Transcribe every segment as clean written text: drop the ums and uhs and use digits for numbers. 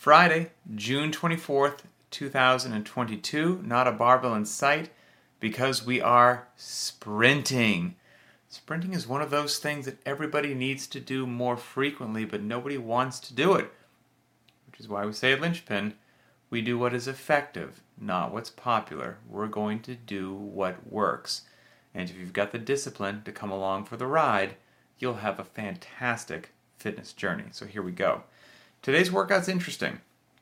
Friday, June 24th, 2022. Not a barbell in sight because we are sprinting. Sprinting is one of those things that everybody needs to do more frequently, but nobody wants to do it. Which is why we say at Linchpin, we do what is effective, not what's popular. We're going to do what works. And if you've got the discipline to come along for the ride, you'll have a fantastic fitness journey. So here we go. Today's workout's interesting.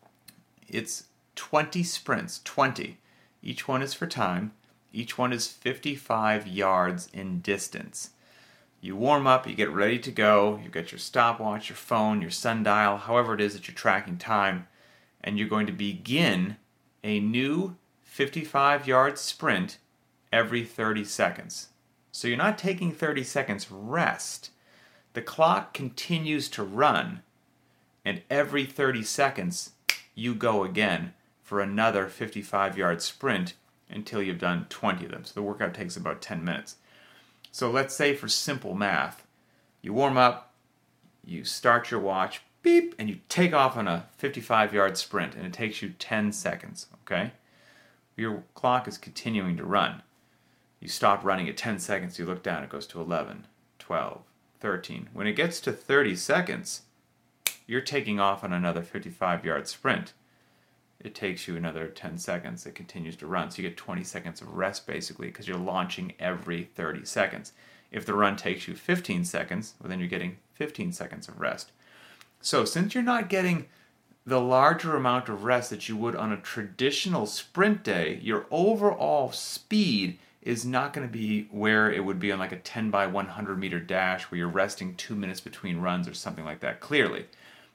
It's 20 sprints, 20. Each one is for time. Each one is 55 yards in distance. You warm up, you get ready to go, you've got your stopwatch, your phone, your sundial, however it is that you're tracking time, and you're going to begin a new 55-yard sprint every 30 seconds. So you're not taking 30 seconds rest. The clock continues to run, and every 30 seconds you go again for another 55-yard sprint until you've done 20 of them. So the workout takes about 10 minutes. So let's say for simple math, you warm up, you start your watch, beep, and you take off on a 55-yard sprint, and it takes you 10 seconds, okay? Your clock is continuing to run. You stop running at 10 seconds, you look down, it goes to 11, 12, 13. When it gets to 30 seconds, you're taking off on another 55-yard sprint. It takes you another 10 seconds. It continues to run. So you get 20 seconds of rest, basically, because you're launching every 30 seconds. If the run takes you 15 seconds, well, then you're getting 15 seconds of rest. So since you're not getting the larger amount of rest that you would on a traditional sprint day, your overall speed is not going to be where it would be on like a 10 by 100 meter dash where you're resting 2 minutes between runs or something like that, clearly.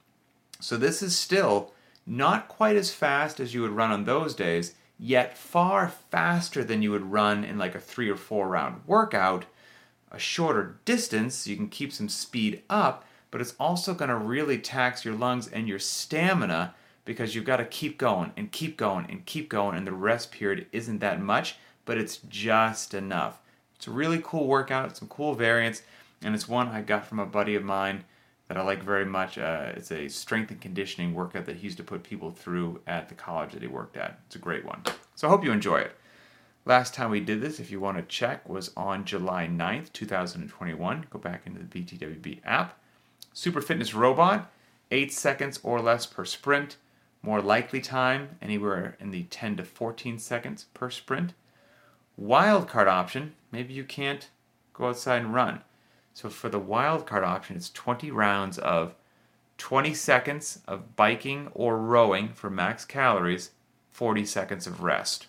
So this is still not quite as fast as you would run on those days, yet far faster than you would run in like a 3 or 4 round workout. A shorter distance, so you can keep some speed up, but it's also going to really tax your lungs and your stamina because you've got to keep going and keep going and keep going, and the rest period isn't that much, but it's just enough. It's a really cool workout, some cool variants, and it's one I got from a buddy of mine that I like very much. It's a strength and conditioning workout that he used to put people through at the college that he worked at. It's a great one. So I hope you enjoy it. Last time we did this, if you want to check, was on July 9th, 2021. Go back into the BTWB app. Super Fitness Robot, 8 seconds or less per sprint. More likely time, anywhere in the 10 to 14 seconds per sprint. Wildcard option, maybe you can't go outside and run. So for the wildcard option, it's 20 rounds of 20 seconds of biking or rowing for max calories, 40 seconds of rest.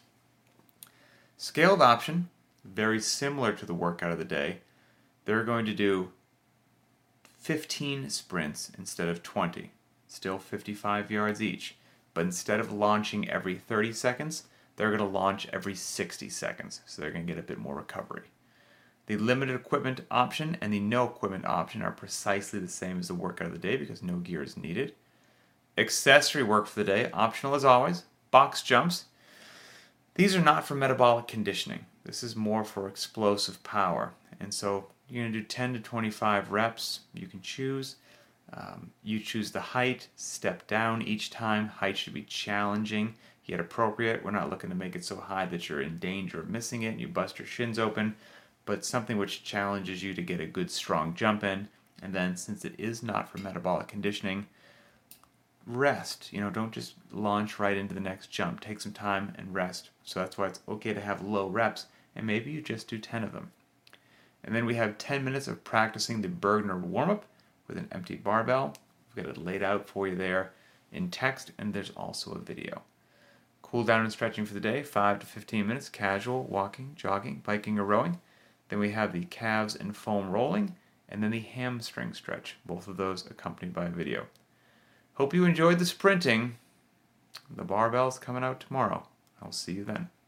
Scaled option, very similar to the workout of the day. They're going to do 15 sprints instead of 20. Still 55 yards each. But instead of launching every 30 seconds, they're going to launch every 60 seconds. So they're going to get a bit more recovery. The limited equipment option and the no equipment option are precisely the same as the workout of the day because no gear is needed. Accessory work for the day, optional as always. Box jumps. These are not for metabolic conditioning. This is more for explosive power. And so you're going to do 10 to 25 reps. You can choose. You choose the height. Step down each time. Height should be challenging yet appropriate. We're not looking to make it so high that you're in danger of missing it and you bust your shins open, but something which challenges you to get a good strong jump in. And then since it is not for metabolic conditioning, rest. Don't just launch right into the next jump. Take some time and rest. So that's why it's okay to have low reps, and maybe you just do 10 of them. And then we have 10 minutes of practicing the Bergner warm-up with an empty barbell. We've got it laid out for you there in text, and there's also a video. Cool down and stretching for the day, 5 to 15 minutes, casual, walking, jogging, biking, or rowing. Then we have the calves and foam rolling, and then the hamstring stretch, both of those accompanied by a video. Hope you enjoyed the sprinting. The barbell's coming out tomorrow. I'll see you then.